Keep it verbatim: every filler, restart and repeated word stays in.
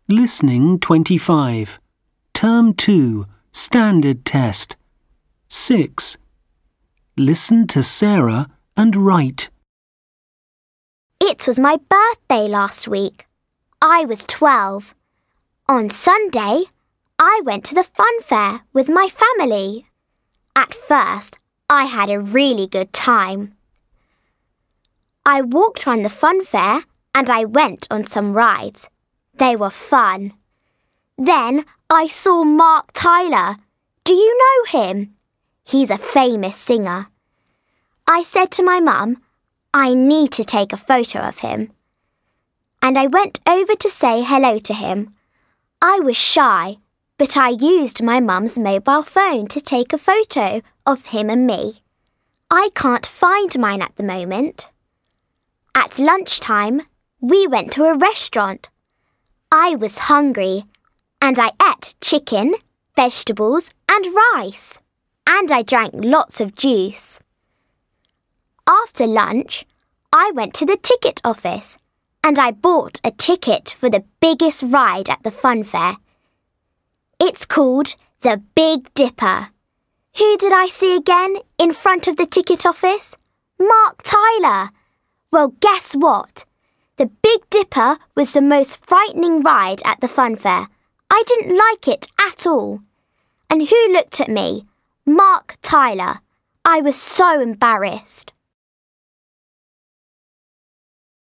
Listening twenty-five. Term two. Standard Test. six. Listen to Sarah and write. It was my birthday last week. I was twelve. On Sunday, I went to the fun fair with my family. At first, I had a really good time. I walked around the fun fair and I went on some rides. They were fun. Then I saw Mark Tyler. Do you know him? He's a famous singer. I said to my mum, I need to take a photo of him. And I went over to say hello to him. I was shy, but I used my mum's mobile phone to take a photo of him and me. I can't find mine at the moment. At lunchtime, we went to a restaurant. I was hungry, and I ate chicken, vegetables, and rice. And I drank lots of juice. After lunch, I went to the ticket office and I bought a ticket for the biggest ride at the fun fair. It's called the Big Dipper. Who did I see again in front of the ticket office? Mark Tyler. Well, guess what? The Big Dipper was the most frightening ride at the fun fair. I didn't like it at all. And who looked at me? Mark Tyler. I was so embarrassed.